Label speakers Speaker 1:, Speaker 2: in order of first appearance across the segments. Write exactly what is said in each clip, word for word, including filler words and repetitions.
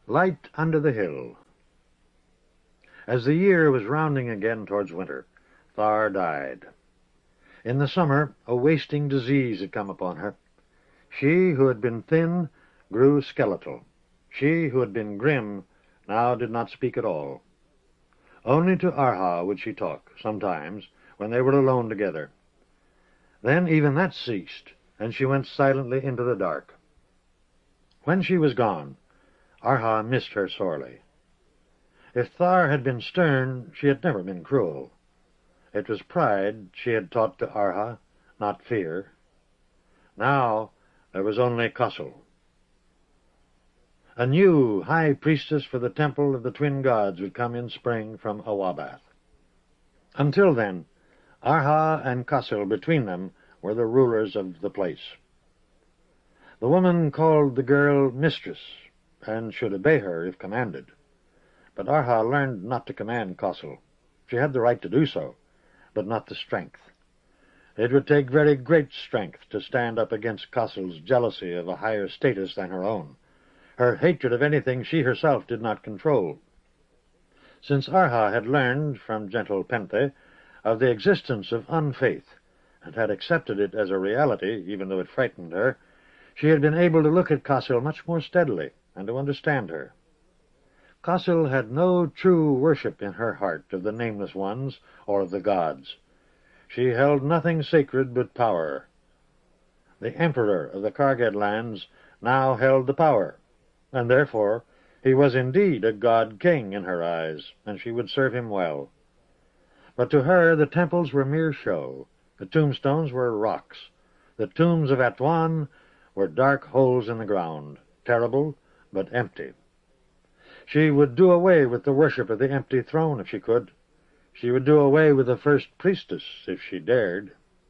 Speaker 1: Light under the hill. As the year was rounding again towards winter, Thar died. In the summer, a wasting disease had come upon her. She who had been thin grew skeletal. She who had been grim now did not speak at all. Only to Arha would she talk, sometimes, when they were alone together. Then even that ceased, and she went silently into the dark. When she was gone, Arha missed her sorely. If Thar had been stern, she had never been cruel. It was pride she had taught to Arha, not fear. Now there was only Kossel. A new high priestess for the temple of the twin gods would come in spring from Awabath. Until then, Arha and Kossel between them were the rulers of the place. The woman called the girl mistress, and should obey her if commanded. But Arha learned not to command Kossel. She had the right to do so, but not the strength. It would take very great strength to stand up against Kossel's jealousy of a higher status than her own, her hatred of anything she herself did not control. Since Arha had learned from gentle Penthe of the existence of unfaith, and had accepted it as a reality, even though it frightened her, she had been able to look at Kossel much more steadily, and to understand her. Kossel had no true worship in her heart of the Nameless Ones or of the gods. She held nothing sacred but power. The emperor of the Kargad lands now held the power, and therefore he was indeed a god-king in her eyes, and she would serve him well. But to her the temples were mere show, the tombstones were rocks, the tombs of Atuan were dark holes in the ground, terrible but empty. She would do away with the worship of the empty throne if she could. She would do away with the first priestess if she dared.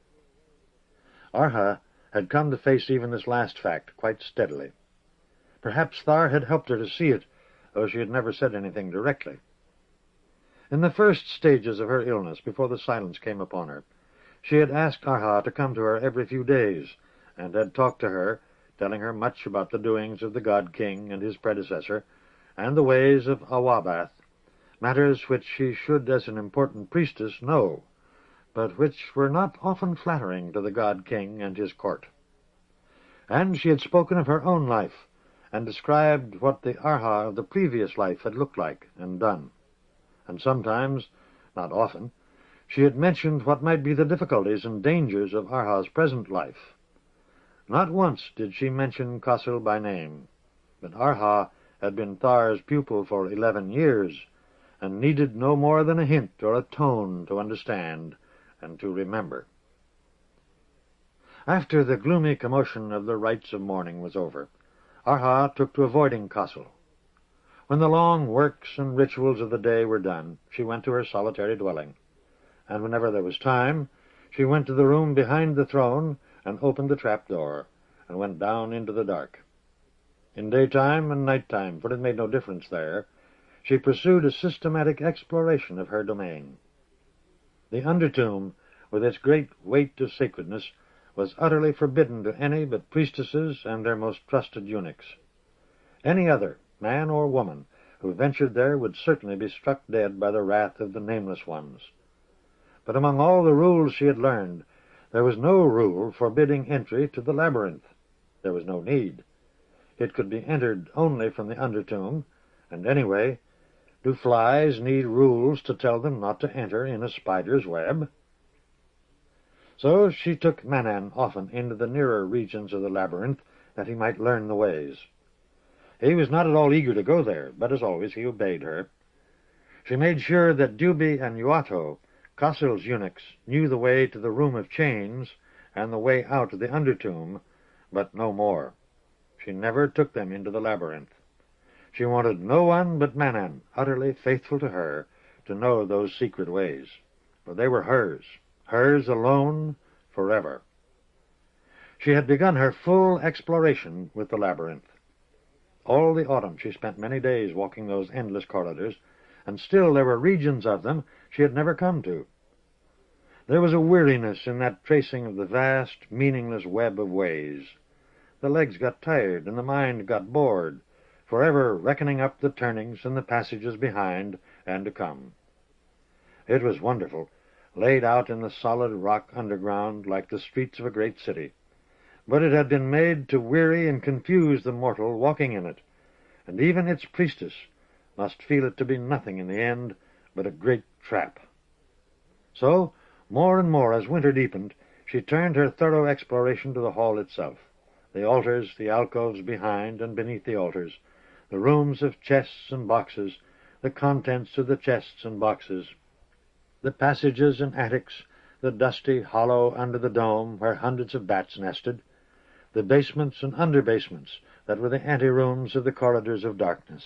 Speaker 1: Arha had come to face even this last fact quite steadily. Perhaps Thar had helped her to see it, though she had never said anything directly. In the first stages of her illness, before the silence came upon her, she had asked Arha to come to her every few days, and had talked to her, telling her much about the doings of the god-king and his predecessor, and the ways of Awabath, matters which she should, as an important priestess, know, but which were not often flattering to the god-king and his court. And she had spoken of her own life, and described what the Arha of the previous life had looked like and done. And sometimes, not often, she had mentioned what might be the difficulties and dangers of Arha's present life. Not once did she mention Kossel by name, but Arha had been Thar's pupil for eleven years, and needed no more than a hint or a tone to understand and to remember. After the gloomy commotion of the rites of mourning was over, Arha took to avoiding Kossel. When the long works and rituals of the day were done, she went to her solitary dwelling, and whenever there was time, she went to the room behind the throne and opened the trap-door, and went down into the dark. In daytime and night-time, for it made no difference there, she pursued a systematic exploration of her domain. The undertomb, with its great weight of sacredness, was utterly forbidden to any but priestesses and their most trusted eunuchs. Any other, man or woman, who ventured there would certainly be struck dead by the wrath of the Nameless Ones. But among all the rules she had learned, there was no rule forbidding entry to the labyrinth. There was no need. It could be entered only from the undertomb, and anyway, do flies need rules to tell them not to enter in a spider's web? So she took Manan often into the nearer regions of the labyrinth, that he might learn the ways. He was not at all eager to go there, but as always he obeyed her. She made sure that Dubi and Yuato, Kossel's eunuchs, knew the way to the room of chains and the way out of the undertomb, but no more. She never took them into the labyrinth. She wanted no one but Manan, utterly faithful to her, to know those secret ways, for they were hers, hers alone, forever. She had begun her full exploration with the labyrinth. All the autumn she spent many days walking those endless corridors, and still there were regions of them she had never come to. There was a weariness in that tracing of the vast, meaningless web of ways. The legs got tired, and the mind got bored, forever reckoning up the turnings and the passages behind and to come. It was wonderful, laid out in the solid rock underground like the streets of a great city, but it had been made to weary and confuse the mortal walking in it, and even its priestess must feel it to be nothing in the end but a great trap. So, more and more as winter deepened, she turned her thorough exploration to the hall itself, the altars, the alcoves behind and beneath the altars, the rooms of chests and boxes, the contents of the chests and boxes, the passages and attics, the dusty hollow under the dome where hundreds of bats nested, the basements and under-basements that were the ante-rooms of the corridors of darkness.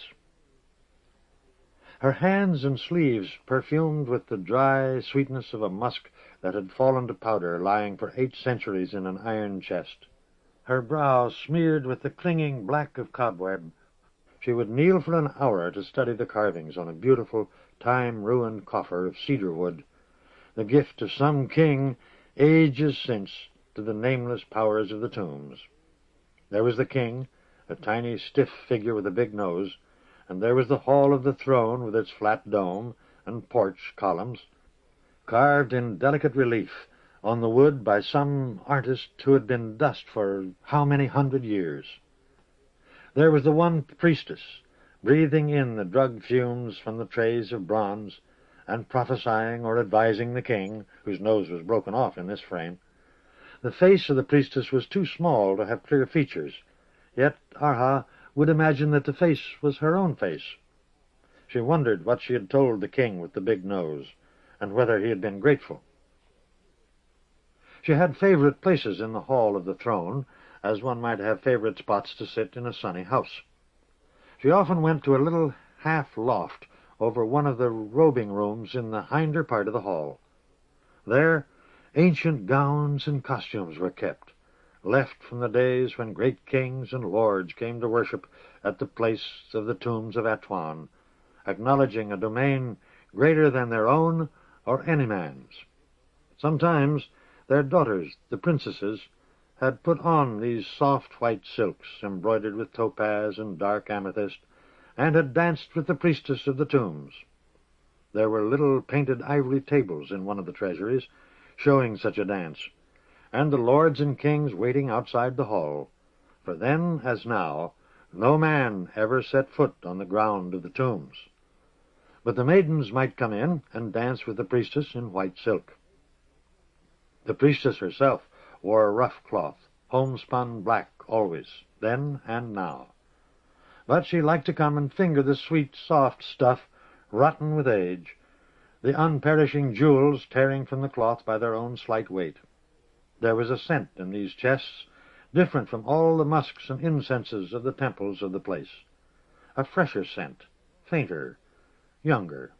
Speaker 1: Her hands and sleeves perfumed with the dry sweetness of a musk that had fallen to powder lying for eight centuries in an iron chest. Her brow smeared with the clinging black of cobweb. She would kneel for an hour to study the carvings on a beautiful, time-ruined coffer of cedar wood, the gift of some king ages since to the nameless powers of the tombs. There was the king, a tiny, stiff figure with a big nose, and there was the hall of the throne with its flat dome and porch columns, carved in delicate relief on the wood by some artist who had been dust for how many hundred years. There was the one priestess, breathing in the drug fumes from the trays of bronze, and prophesying or advising the king, whose nose was broken off in this frame. The face of the priestess was too small to have clear features, yet Arha would imagine that the face was her own face. She wondered what she had told the king with the big nose, and whether he had been grateful. She had favorite places in the hall of the throne, as one might have favorite spots to sit in a sunny house. She often went to a little half-loft over one of the robing rooms in the hinder part of the hall. There, ancient gowns and costumes were kept, left from the days when great kings and lords came to worship at the place of the tombs of Atuan, acknowledging a domain greater than their own or any man's. Sometimes their daughters, the princesses, had put on these soft white silks embroidered with topaz and dark amethyst, and had danced with the priestess of the tombs. There were little painted ivory tables in one of the treasuries, showing such a dance, and the lords and kings waiting outside the hall, for then, as now, no man ever set foot on the ground of the tombs. But the maidens might come in and dance with the priestess in white silk. The priestess herself wore a rough cloth, homespun black always, then and now. But she liked to come and finger the sweet, soft stuff, rotten with age, the unperishing jewels tearing from the cloth by their own slight weight. There was a scent in these chests, different from all the musks and incenses of the temples of the place. A fresher scent, fainter, younger.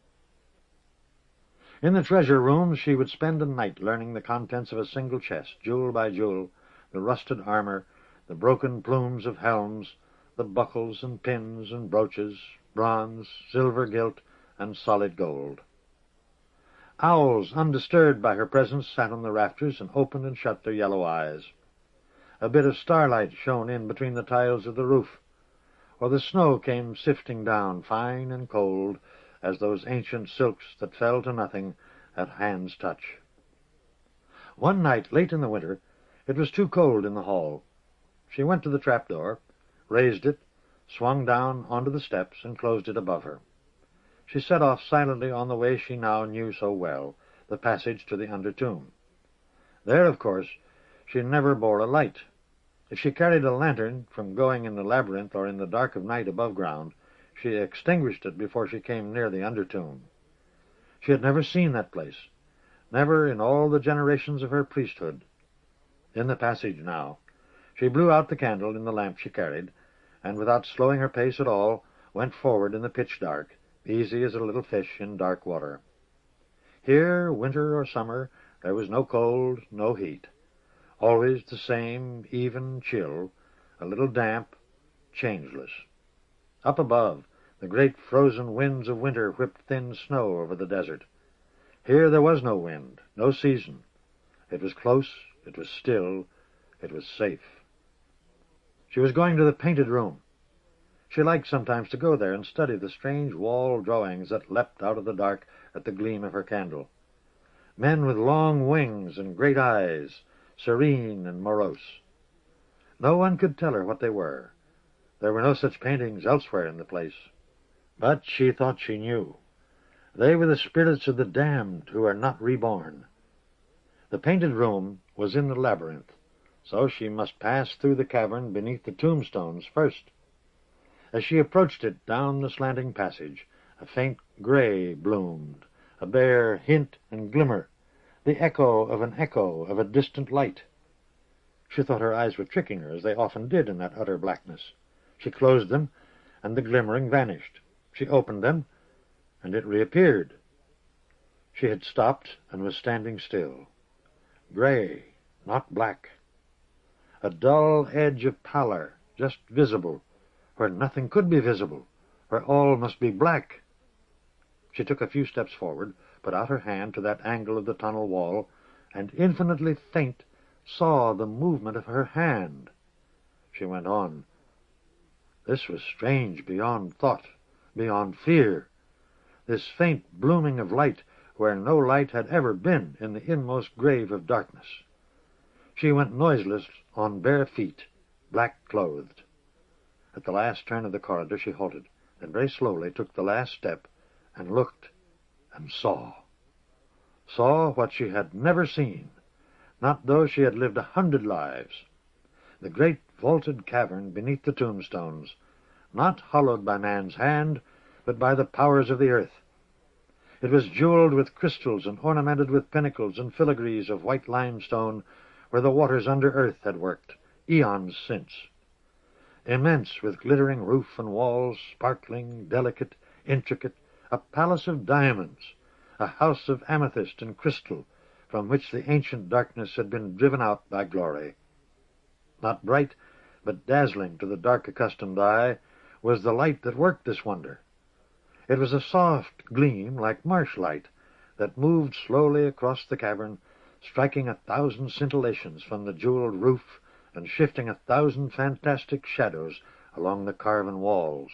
Speaker 1: In the treasure rooms she would spend a night learning the contents of a single chest, jewel by jewel, the rusted armor, the broken plumes of helms, the buckles and pins and brooches, bronze, silver gilt, and solid gold. Owls, undisturbed by her presence, sat on the rafters and opened and shut their yellow eyes. A bit of starlight shone in between the tiles of the roof, or the snow came sifting down, fine and cold, as those ancient silks that fell to nothing at hand's touch. One night, late in the winter, it was too cold in the hall. She went to the trapdoor, raised it, swung down onto the steps, and closed it above her. She set off silently on the way she now knew so well, the passage to the under-tomb. There, of course, she never bore a light. If she carried a lantern from going in the labyrinth or in the dark of night above ground, she extinguished it before she came near the under-tomb. She had never seen that place, never in all the generations of her priesthood. In the passage now, she blew out the candle in the lamp she carried, and without slowing her pace at all, went forward in the pitch dark, easy as a little fish in dark water. Here, winter or summer, there was no cold, no heat. Always the same even chill, a little damp, changeless. Up above, the great frozen winds of winter whipped thin snow over the desert. Here there was no wind, no season. It was close, it was still, it was safe. She was going to the painted room. She liked sometimes to go there and study the strange wall drawings that leapt out of the dark at the gleam of her candle. Men with long wings and great eyes, serene and morose. No one could tell her what they were. There were no such paintings elsewhere in the place. But she thought she knew. They were the spirits of the damned who are not reborn. The painted room was in the labyrinth, so she must pass through the cavern beneath the tombstones first. As she approached it down the slanting passage, a faint gray bloomed, a bare hint and glimmer, the echo of an echo of a distant light. She thought her eyes were tricking her, as they often did in that utter blackness. She closed them, and the glimmering vanished. She opened them, and it reappeared. She had stopped and was standing still. Gray, not black. A dull edge of pallor, just visible, where nothing could be visible, where all must be black. She took a few steps forward, put out her hand to that angle of the tunnel wall, and infinitely faint saw the movement of her hand. She went on. This was strange beyond thought, beyond fear. This faint blooming of light where no light had ever been in the inmost grave of darkness. She went noiseless on bare feet, black-clothed. At the last turn of the corridor she halted, then very slowly took the last step, and looked, and saw. Saw what she had never seen, not though she had lived a hundred lives. The great vaulted cavern beneath the tombstones, not hollowed by man's hand, but by the powers of the earth. It was jeweled with crystals and ornamented with pinnacles and filigrees of white limestone, where the waters under earth had worked, eons since. Immense, with glittering roof and walls, sparkling, delicate, intricate, a palace of diamonds, a house of amethyst and crystal, from which the ancient darkness had been driven out by glory. Not bright, but dazzling to the dark accustomed eye, was the light that worked this wonder. It was a soft gleam like marsh light that moved slowly across the cavern, striking a thousand scintillations from the jeweled roof and shifting a thousand fantastic shadows along the carven walls.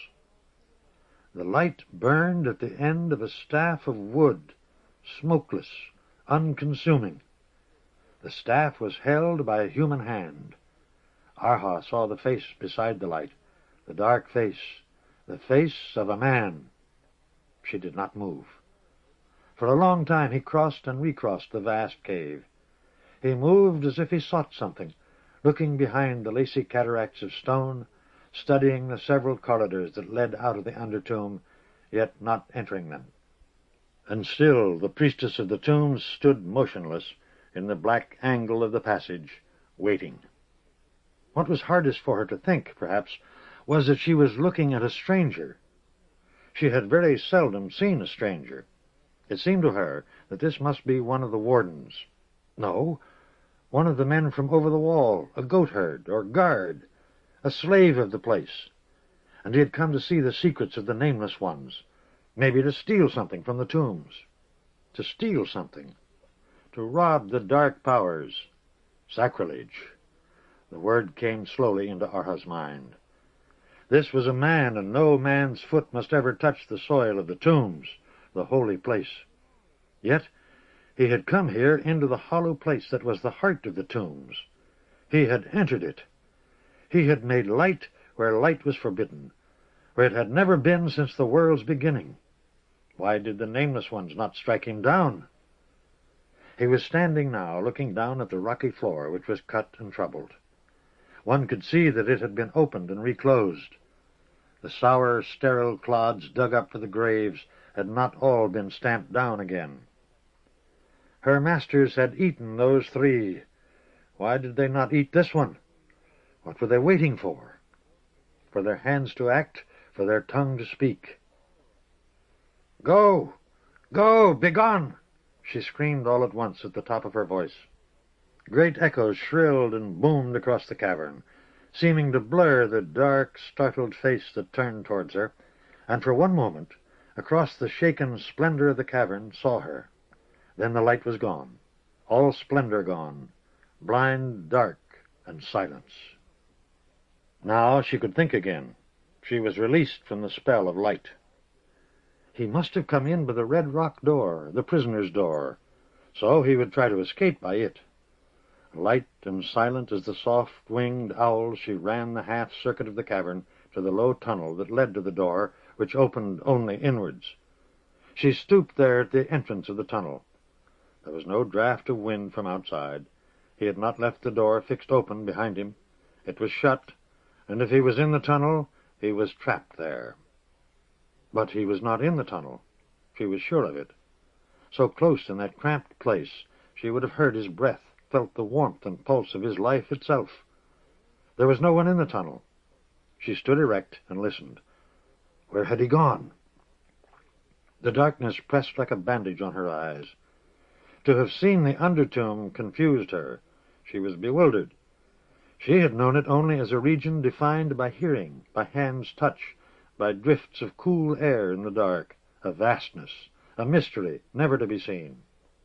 Speaker 1: The light burned at the end of a staff of wood, smokeless, unconsuming. The staff was held by a human hand. Arha saw the face beside the light, the dark face, the face of a man. She did not move. For a long time he crossed and recrossed the vast cave. He moved as if he sought something, looking behind the lacy cataracts of stone, studying the several corridors that led out of the under-tomb, yet not entering them. And still the priestess of the tombs stood motionless in the black angle of the passage, waiting. What was hardest for her to think, perhaps, was that she was looking at a stranger. She had very seldom seen a stranger. It seemed to her that this must be one of the wardens. No, one of the men from over the wall, a goatherd or guard, a slave of the place. And he had come to see the secrets of the nameless ones, maybe to steal something from the tombs. To steal something. To rob the dark powers. Sacrilege. The word came slowly into Arha's mind. This was a man, and no man's foot must ever touch the soil of the tombs, the holy place. Yet he had come here into the hollow place that was the heart of the tombs. He had entered it. He had made light where light was forbidden, where it had never been since the world's beginning. Why did the nameless ones not strike him down? He was standing now, looking down at the rocky floor, which was cut and troubled. One could see that it had been opened and reclosed. The sour, sterile clods dug up for the graves had not all been stamped down again. Her masters had eaten those three. Why did they not eat this one? What were they waiting for? For their hands to act, for their tongue to speak. "Go! Go! Begone!" she screamed all at once at the top of her voice. Great echoes shrilled and boomed across the cavern, seeming to blur the dark, startled face that turned towards her, and for one moment, across the shaken splendor of the cavern, saw her. Then the light was gone, all splendor gone, blind dark and silence. Now she could think again. She was released from the spell of light. He must have come in by the red rock door, the prisoner's door, so he would try to escape by it. Light and silent as the soft-winged owl, she ran the half-circuit of the cavern to the low tunnel that led to the door, which opened only inwards. She stooped there at the entrance of the tunnel. There was no draught of wind from outside. He had not left the door fixed open behind him. It was shut, and if he was in the tunnel, he was trapped there. But he was not in the tunnel. She was sure of it. So close in that cramped place, she would have heard his breath, felt the warmth and pulse of his life itself. There was no one in the tunnel. She stood erect and listened. Where had he gone? The darkness pressed like a bandage on her eyes. To have seen the undertomb confused her. She was bewildered. She had known it only as a region defined by hearing, by hand's touch, by drifts of cool air in the dark, a vastness, a mystery never to be seen.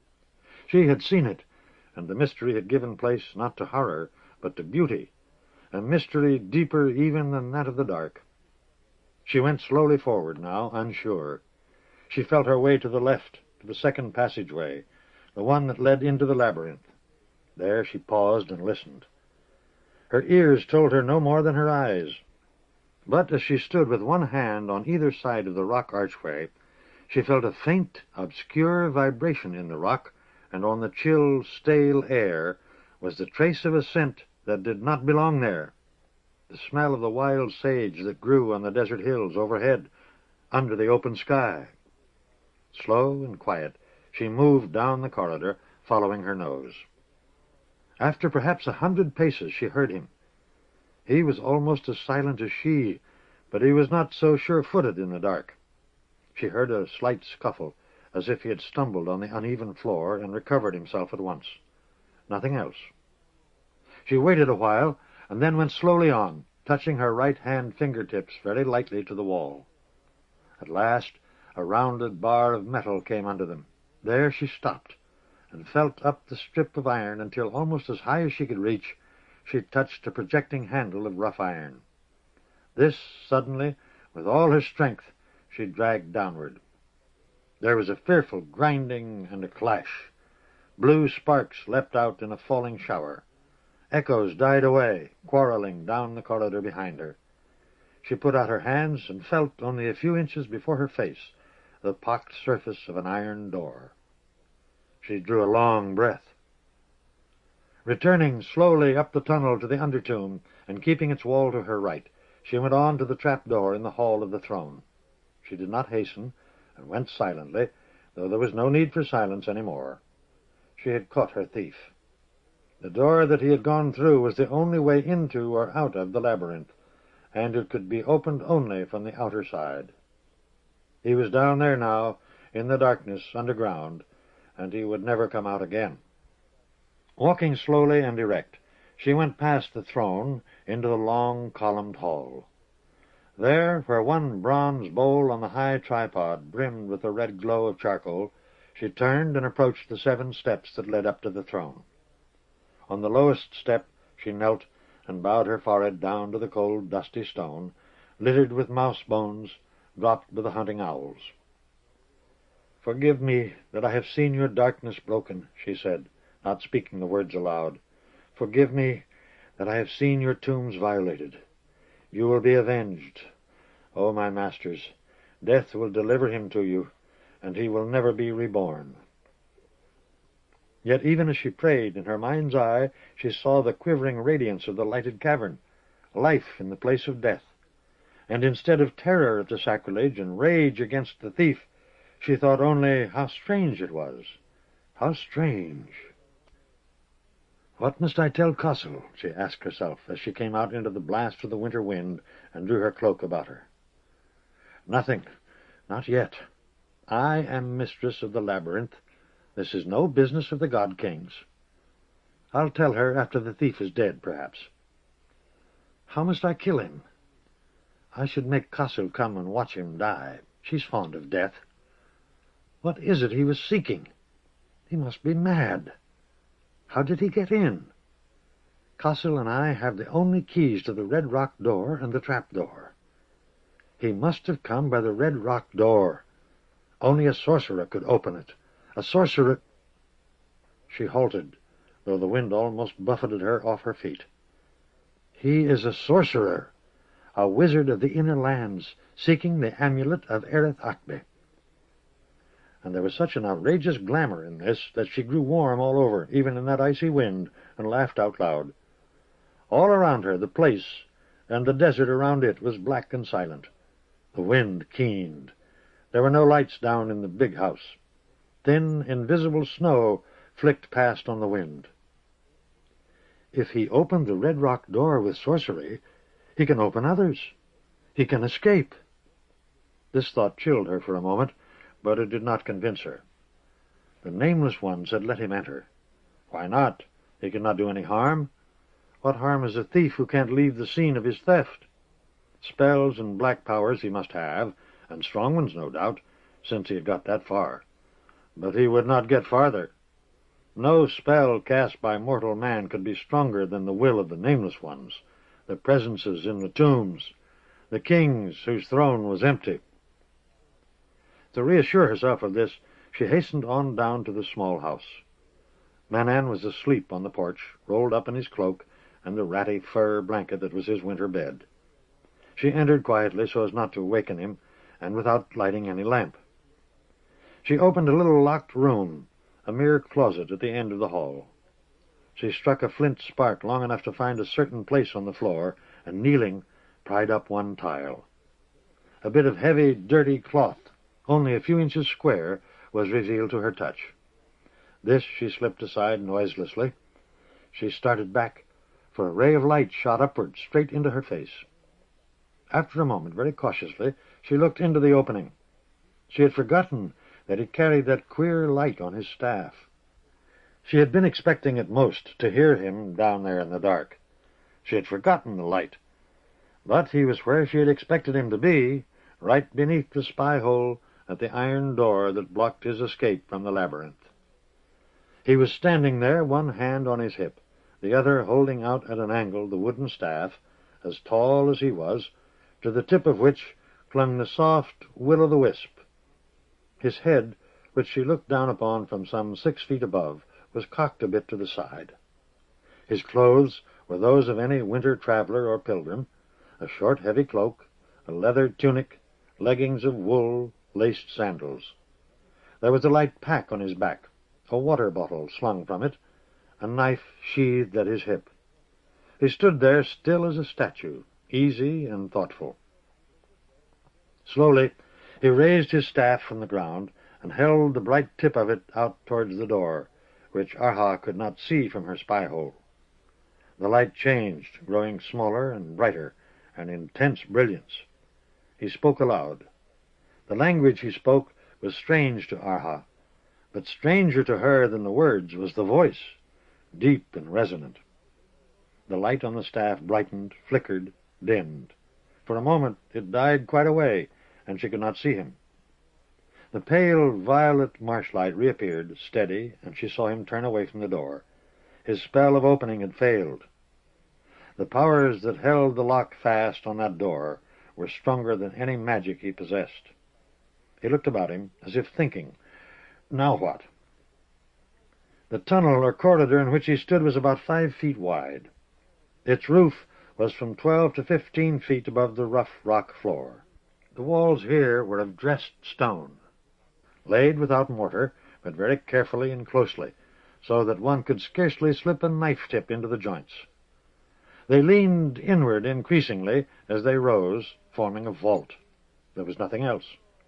Speaker 1: She had seen it, and the mystery had given place not to horror, but to beauty, a mystery deeper even than that of the dark. She went slowly forward now, unsure. She felt her way to the left, to the second passageway, the one that led into the labyrinth. There she paused and listened. Her ears told her no more than her eyes. But as she stood with one hand on either side of the rock archway, she felt a faint, obscure vibration in the rock, and on the chill, stale air was the trace of a scent that did not belong there, the smell of the wild sage that grew on the desert hills overhead, under the open sky. Slow and quiet, she moved down the corridor, following her nose. After perhaps a hundred paces, she heard him. He was almost as silent as she, but he was not so sure-footed in the dark. She heard a slight scuffle, as if he had stumbled on the uneven floor and recovered himself at once. Nothing else. She waited a while, and then went slowly on, touching her right-hand fingertips very lightly to the wall. At last, a rounded bar of metal came under them. There she stopped, and felt up the strip of iron until, almost as high as she could reach, she touched a projecting handle of rough iron. This, suddenly, with all her strength, she dragged downward. There was a fearful grinding and a clash. Blue sparks leapt out in a falling shower. Echoes died away, quarreling down the corridor behind her. She put out her hands and felt, only a few inches before her face, the pocked surface of an iron door. She drew a long breath. Returning slowly up the tunnel to the undertomb, and keeping its wall to her right, she went on to the trap-door in the hall of the throne. She did not hasten, and went silently, though there was no need for silence any more. She had caught her thief. The door that he had gone through was the only way into or out of the labyrinth, and it could be opened only from the outer side. He was down there now, in the darkness, underground, and he would never come out again. Walking slowly and erect, she went past the throne into the long columned hall. There, where one bronze bowl on the high tripod brimmed with the red glow of charcoal, she turned and approached the seven steps that led up to the throne. On the lowest step she knelt and bowed her forehead down to the cold, dusty stone, littered with mouse bones, dropped by the hunting owls. "Forgive me that I have seen your darkness broken," she said, not speaking the words aloud. "Forgive me that I have seen your tombs violated. You will be avenged. O my masters, death will deliver him to you, and he will never be reborn." Yet even as she prayed, in her mind's eye she saw the quivering radiance of the lighted cavern, life in the place of death. And instead of terror at the sacrilege and rage against the thief, she thought only how strange it was. How strange. "What must I tell Kossel?" she asked herself as she came out into the blast of the winter wind and drew her cloak about her. "Nothing. Not yet. I am mistress of the labyrinth. This is no business of the god-kings. I'll tell her after the thief is dead, perhaps. How must I kill him? I should make Kossel come and watch him die. She's fond of death. What is it he was seeking? He must be mad. How did he get in? Kossel and I have the only keys to the red rock door and the trap door. He must have come by the red rock door. Only a sorcerer could open it. A sorcerer... She halted, though the wind almost buffeted her off her feet. He is a sorcerer, a wizard of the inner lands, seeking the amulet of Erith Akbe. And there was such an outrageous glamour in this that she grew warm all over, even in that icy wind, and laughed out loud. All around her, the place and the desert around it was black and silent. The wind keened. There were no lights down in the big house. Thin, invisible snow flicked past on the wind. If he opened the red rock door with sorcery, he can open others. He can escape. This thought chilled her for a moment, but it did not convince her. The Nameless Ones had let him enter. Why not? He could not do any harm. What harm is a thief who can't leave the scene of his theft? Spells and black powers he must have, and strong ones, no doubt, since he had got that far. But he would not get farther. No spell cast by mortal man could be stronger than the will of the Nameless Ones, the presences in the tombs, the kings whose throne was empty. To reassure herself of this, she hastened on down to the small house. Manan was asleep on the porch, rolled up in his cloak and the ratty fur blanket that was his winter bed. She entered quietly so as not to awaken him, and without lighting any lamp. She opened a little locked room, a mere closet at the end of the hall. She struck a flint spark long enough to find a certain place on the floor, and kneeling, pried up one tile. A bit of heavy, dirty cloth, only a few inches square, was revealed to her touch. This she slipped aside noiselessly. She started back, for a ray of light shot upward, straight into her face. After a moment, very cautiously, she looked into the opening. She had forgotten that he carried that queer light on his staff. She had been expecting at most to hear him down there in the dark. She had forgotten the light. But he was where she had expected him to be, right beneath the spy-hole at the iron door that blocked his escape from the labyrinth. He was standing there, one hand on his hip, the other holding out at an angle the wooden staff, as tall as he was, to the tip of which clung the soft will-o'-the-wisp. His head, which she looked down upon from some six feet above, was cocked a bit to the side. His clothes were those of any winter traveler or pilgrim, a short, heavy cloak, a leather tunic, leggings of wool, laced sandals. There was a light pack on his back, a water bottle slung from it, a knife sheathed at his hip. He stood there still as a statue, easy and thoughtful. Slowly he raised his staff from the ground and held the bright tip of it out towards the door, which Arha could not see from her spy-hole. The light changed, growing smaller and brighter, an intense brilliance. He spoke aloud. The language he spoke was strange to Arha, but stranger to her than the words was the voice, deep and resonant. The light on the staff brightened, flickered, dimmed. For a moment it died quite away, and she could not see him. The pale violet marshlight reappeared, steady, and she saw him turn away from the door. His spell of opening had failed. The powers that held the lock fast on that door were stronger than any magic he possessed. He looked about him, as if thinking, now what? The tunnel or corridor in which he stood was about five feet wide. Its roof was from twelve to fifteen feet above the rough rock floor. The walls here were of dressed stone, laid without mortar, but very carefully and closely, so that one could scarcely slip a knife-tip into the joints. They leaned inward increasingly as they rose, forming a vault. There was nothing else.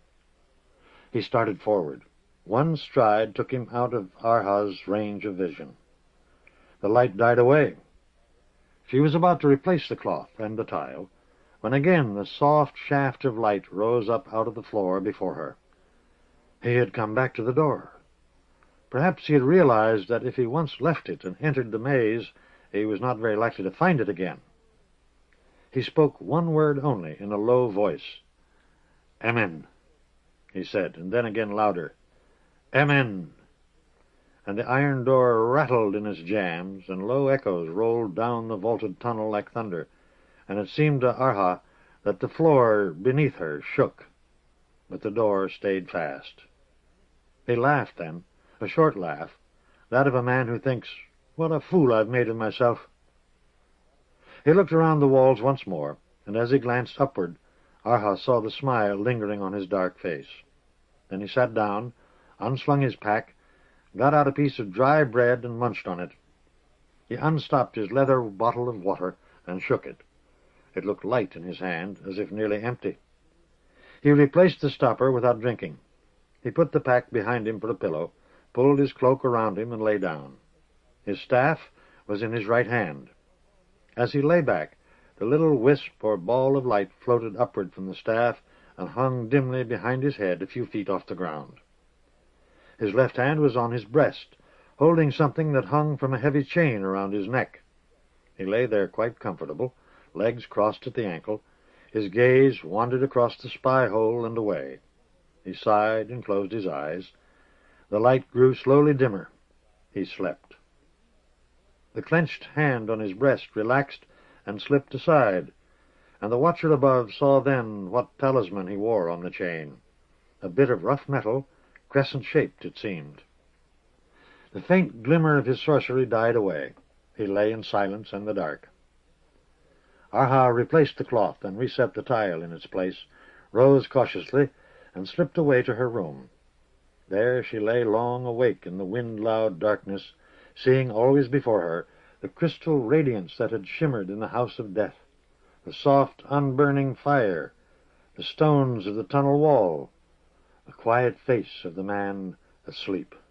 Speaker 1: He started forward. One stride took him out of Arha's range of vision. The light died away. She was about to replace the cloth and the tile, when again the soft shaft of light rose up out of the floor before her. He had come back to the door. Perhaps he had realized that if he once left it and entered the maze, he was not very likely to find it again. He spoke one word only, in a low voice. "Amen," he said, and then again louder, "Amen." And the iron door rattled in its jambs, and low echoes rolled down the vaulted tunnel like thunder, and it seemed to Arha that the floor beneath her shook, but the door stayed fast. He laughed then, a short laugh, that of a man who thinks, "What a fool I've made of myself." He looked around the walls once more, and as he glanced upward, Arha saw the smile lingering on his dark face. Then he sat down, unslung his pack, got out a piece of dry bread and munched on it. He unstopped his leather bottle of water and shook it. It looked light in his hand, as if nearly empty. He replaced the stopper without drinking. He put the pack behind him for a pillow, pulled his cloak around him, and lay down. His staff was in his right hand. As he lay back, the little wisp or ball of light floated upward from the staff and hung dimly behind his head a few feet off the ground. His left hand was on his breast, holding something that hung from a heavy chain around his neck. He lay there quite comfortable, legs crossed at the ankle. His gaze wandered across the spy-hole and away. He sighed and closed his eyes. The light grew slowly dimmer. He slept. The clenched hand on his breast relaxed and slipped aside, and the watcher above saw then what talisman he wore on the chain. A bit of rough metal, crescent-shaped, it seemed. The faint glimmer of his sorcery died away. He lay in silence and the dark. Arha replaced the cloth and reset the tile in its place, rose cautiously, and slipped away to her room. There she lay long awake in the wind-loud darkness, seeing always before her the crystal radiance that had shimmered in the house of death, the soft, unburning fire, the stones of the tunnel wall, the quiet face of the man asleep.